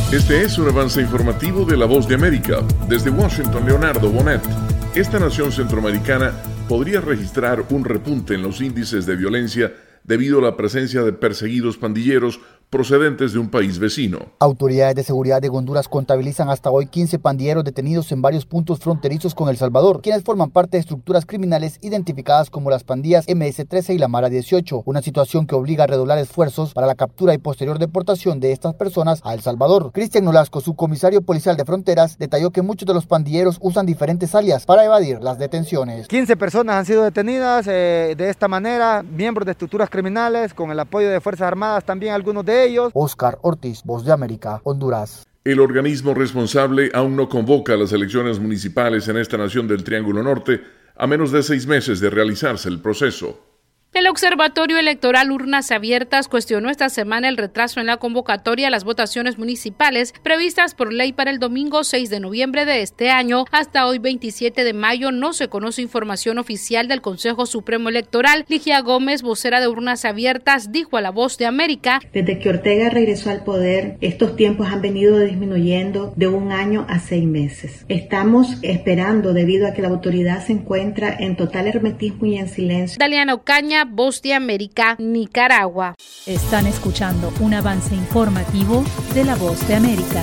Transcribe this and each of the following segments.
Este es un avance informativo de La Voz de América. Desde Washington, Leonardo Bonet. Esta nación centroamericana podría registrar un repunte en los índices de violencia debido a la presencia de perseguidos pandilleros procedentes de un país vecino. Autoridades de seguridad de Honduras contabilizan hasta hoy 15 pandilleros detenidos en varios puntos fronterizos con El Salvador, quienes forman parte de estructuras criminales identificadas como las pandillas MS-13 y la Mara 18, una situación que obliga a redoblar esfuerzos para la captura y posterior deportación de estas personas a El Salvador. Cristian Nolasco, subcomisario policial de Fronteras, detalló que muchos de los pandilleros usan diferentes alias para evadir las detenciones. 15 personas han sido detenidas de esta manera, miembros de estructuras criminales, con el apoyo de Fuerzas Armadas, también algunos de ellos. Oscar Ortiz, Voz de América, Honduras. El organismo responsable aún no convoca a las elecciones municipales en esta nación del Triángulo Norte a menos de 6 meses de realizarse el proceso. El Observatorio Electoral Urnas Abiertas cuestionó esta semana el retraso en la convocatoria a las votaciones municipales previstas por ley para el domingo 6 de noviembre de este año. Hasta hoy, 27 de mayo, no se conoce información oficial del Consejo Supremo Electoral. Ligia Gómez, vocera de Urnas Abiertas, dijo a La Voz de América: Desde que Ortega regresó al poder, estos tiempos han venido disminuyendo de 1 año a 6 meses. Estamos esperando debido a que la autoridad se encuentra en total hermetismo y en silencio. Daliana Ocaña, Voz de América, Nicaragua. Están escuchando un avance informativo de La Voz de América.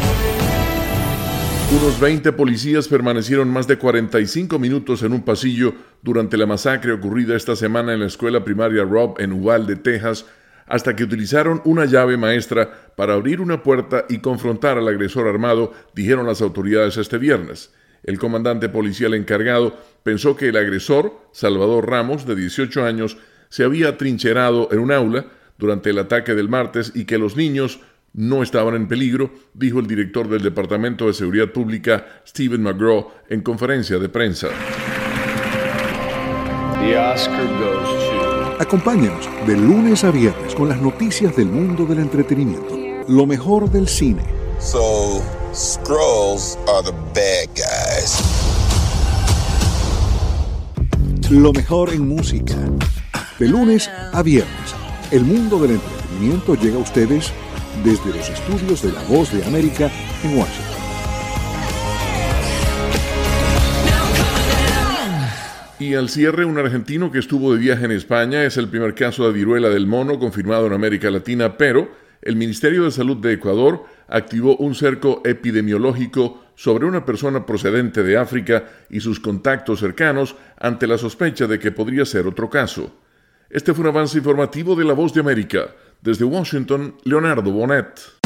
Unos 20 policías permanecieron más de 45 minutos en un pasillo durante la masacre ocurrida esta semana en la escuela primaria Robb en Uvalde, Texas, hasta que utilizaron una llave maestra para abrir una puerta y confrontar al agresor armado, dijeron las autoridades este viernes. El comandante policial encargado pensó que el agresor, Salvador Ramos, de 18 años, se había atrincherado en un aula durante el ataque del martes y que los niños no estaban en peligro, dijo el director del Departamento de Seguridad Pública, Stephen McGraw, en conferencia de prensa. Acompáñenos de lunes a viernes con las noticias del mundo del entretenimiento, lo mejor del cine. Skrulls are the bad guys. Lo mejor en música. De lunes a viernes, el mundo del entretenimiento llega a ustedes desde los estudios de La Voz de América en Washington. Y al cierre, un argentino que estuvo de viaje en España es el primer caso de viruela del mono confirmado en América Latina, pero el Ministerio de Salud de Ecuador activó un cerco epidemiológico sobre una persona procedente de África y sus contactos cercanos ante la sospecha de que podría ser otro caso. Este fue un avance informativo de La Voz de América. Desde Washington, Leonardo Bonet.